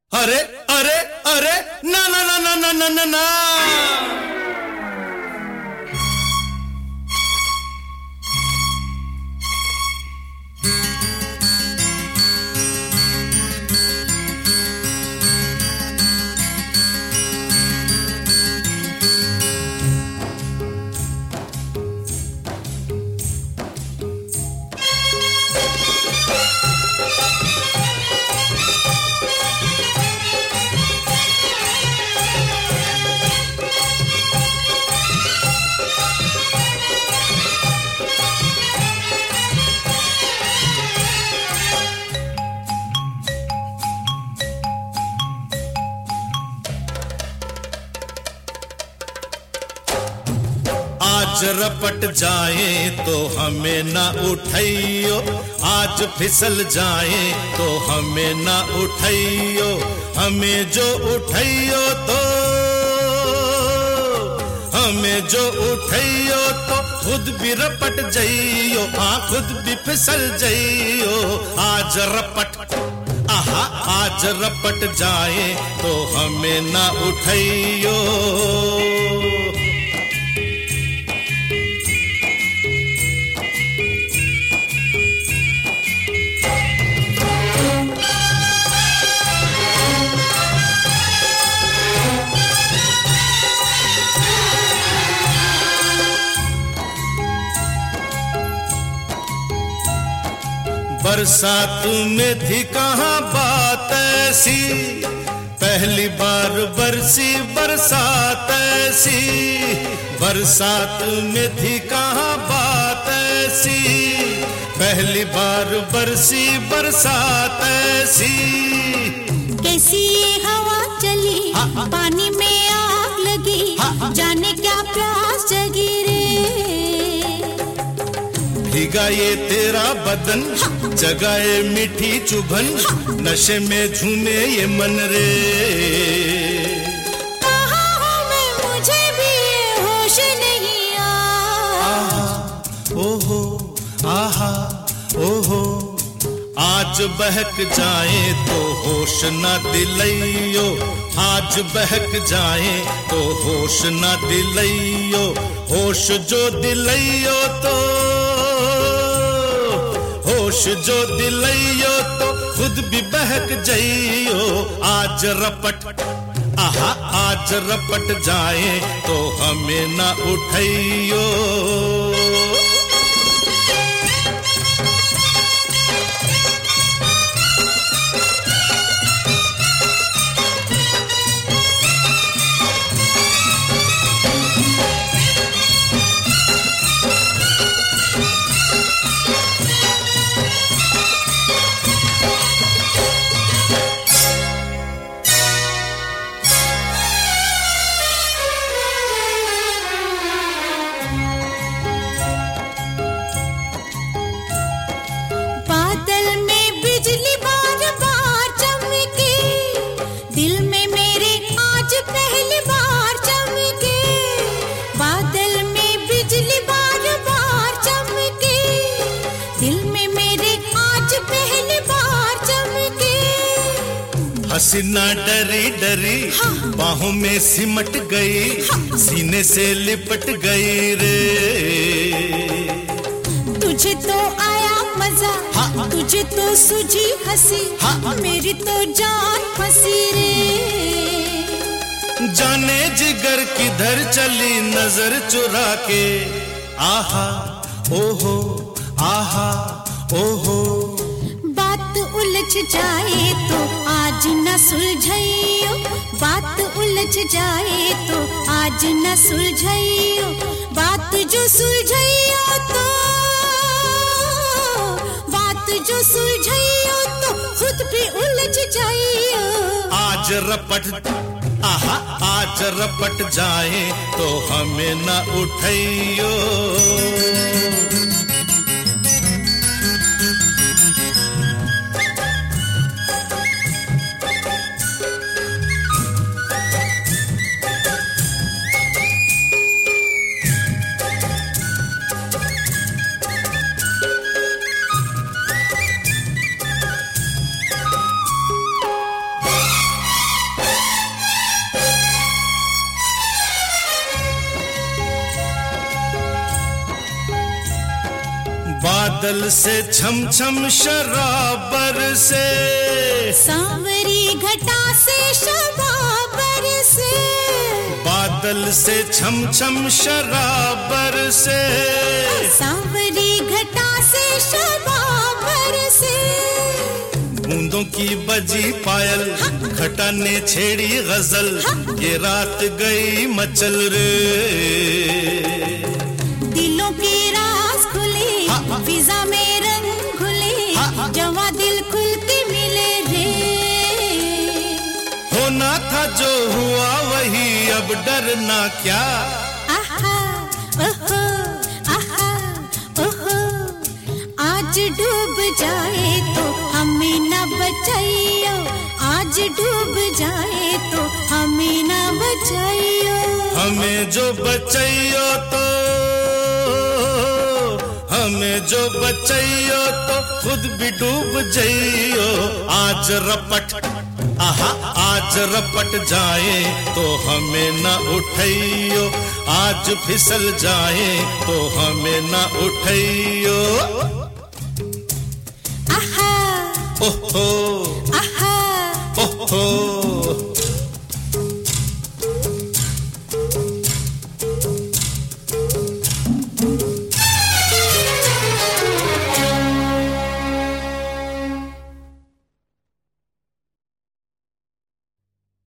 अरे अरे अरे ना ना ना ना ना ना ना ना। आज रपट जाए तो हमें ना उठाइयो, आज फिसल जाए तो हमें ना उठाइयो, हमें जो उठाइयो तो हमें जो उठाइयो तो खुद भी रपट जाइयो, हाँ खुद भी फिसल जाइयो। आज रपट आहा आज रपट जाए तो हमें ना उठाइयो। बरसात में थी कहाँ बात ऐसी, पहली बार बरसी बरसात ऐसी। बरसात में थी कहाँ बात ऐसी, पहली बार बरसी बरसात ऐसी। कैसी ये हवा चली, पानी में आग लगी, जाने क्या प्यास जगी रे। भीगा ये तेरा बदन, जगाए मीठी चुभन, नशे में झूमे ये मन रे। कहाँ हूँ मैं, मुझे भी ये होश नहीं आहा ओहो आहा ओहो। आज बहक जाए तो होश न दिलइयो, आज बहक जाए तो होश न दिलइयो, होश जो दिलइयो तो होश जो दिलइयो तो खुद भी बहक जाइयो। आज रपट आहा आज रपट जाए तो हमें ना उठाइयो। हसीना डरी डरी बाहों में सिमट गई, सीने से लिपट गई रे। तुझे तो आया मजा, तुझे तो सूझी हंसी, मेरी तो जान फंसी रे। जाने जिगर किधर चली नजर चुरा के, आहा ओहो आहा ओहो। बात उलझ जाए तो आज न सुलझाइयो, बात उलझ जाए तो आज न सुलझाइयो, बात जो सुलझाइयो तो बात जो सुलझाइयो तो खुद भी उलझ जाइयो। आज रपट आहा आज रपट जाए तो हमें न उठाइयो। बादल से छम छम शराबर से, सांवरी घटा से शबाबर से, बादल से छम छम शराबर से, सांवरी घटा से शबाबर से। बूंदों की बजी पायल, घटा ने छेड़ी गजल, ये रात गई मचल रे। दिलों की राज खुली, फिजा में रंग घुले, जवा दिल खुल के मिले रे। होना था जो हुआ वही, अब डरना क्या। आहा ओहो, आहा ओहो, आज डूब जाए तो हमें न बचाइयो, आज डूब जाए तो हमें न बचाइयो। हमें जो बचाइयो तो, हमें जो बचाइयो तो खुद भी डूब जाइयो। आज रपट, आहा आज रपट जाए तो हमें न उठाइयो, आज फिसल जाए तो हमें न उठाइयो। आहा ओहो आहा ओहो